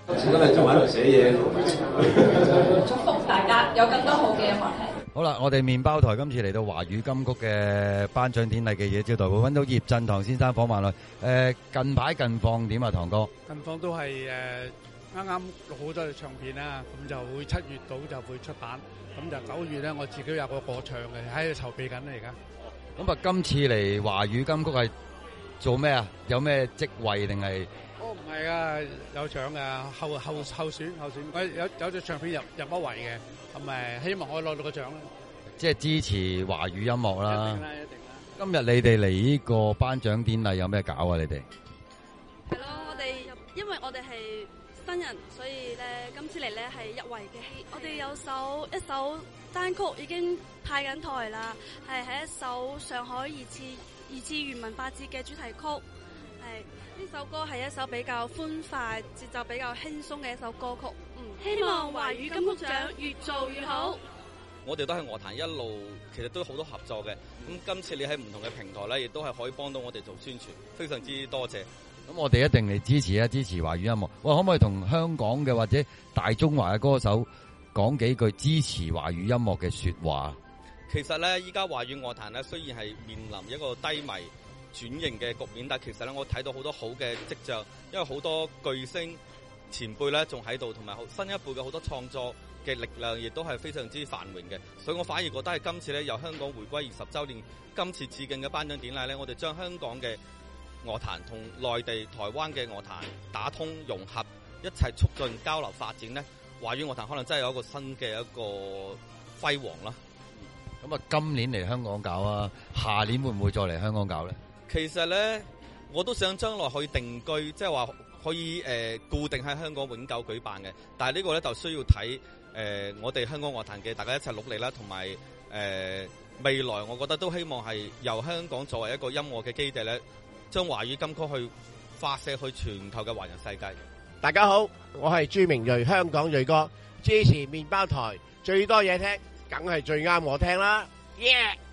今日仲喺度寫嘢， 祝福大家有更多好嘅音樂聽。 好啦，我哋麵包台今次嚟到華語金曲嘅頒獎典禮嘅記者招待會，揾到葉振棠先生訪問佢。近排近況點啊，棠哥？ 近況都係啱啱錄好多隻唱片啦，咁就會7月到就會出版，咁就9月咧我自己有個歌唱嘅喺度籌備緊啦而家。咁啊，今次嚟華語金曲係做咩啊？有咩職位定係？ 唔係啊，有獎㗎，候選，我有隻唱片入一圍嘅，咁希望可以攞到個獎啦。 即係支持華語音樂啦。 一定啦。 今日你哋嚟呢個頒獎典禮有咩搞啊？你哋？ 係咯，因為我哋係新人，所以咧今次嚟咧係入圍嘅戲。我哋有一首單曲已經派緊台啦，係一首上海二次元文化節嘅主題曲。呢首歌係一首比較歡快、節奏比較輕鬆嘅一首歌曲。希望華語金曲獎越做越好。 我哋都係樂壇一路，其實都好多合作嘅。咁今次你喺唔同嘅平台咧，亦都係可以幫到我哋做宣傳，非常之多謝。 咁我哋一定嚟支持華語音樂。喂，可唔可以同香港嘅或者大中華嘅歌手講幾句支持華語音樂嘅說話？ 其實咧，依家華語樂壇咧，雖然係面臨一個低迷轉型嘅局面，但其實咧，我睇到好多好嘅跡象，因為好多巨星前輩咧仲喺度，同埋新一輩嘅好多創作嘅力量，亦都係非常之繁榮嘅。所以我反而覺得係今次咧，由香港回歸20週年，今次致敬嘅頒獎典禮咧，我哋將香港嘅樂壇同內地、台灣嘅樂壇打通融合，一齊促進交流發展咧，華語樂壇可能真係有一個新嘅一個輝煌啦。 咁啊，今年嚟香港搞啊，下年會唔會再嚟香港搞咧？ 其實咧，我都想將來可以定居，即係話可以固定喺香港永久舉辦嘅。但係呢個咧就需要睇我哋香港樂壇嘅大家一齊努力啦，同埋未來我覺得都希望係由香港作為一個音樂嘅基地咧，將華語金曲去發射去全球嘅華人世界。 大家好，我係朱明睿，香港睿哥，支持麵包台最多嘢聽，梗係最啱我聽啦，耶、yeah!！